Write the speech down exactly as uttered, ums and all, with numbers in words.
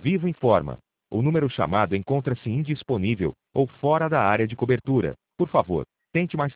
Vivo informa. O número chamado encontra-se indisponível ou fora da área de cobertura. Por favor, tente mais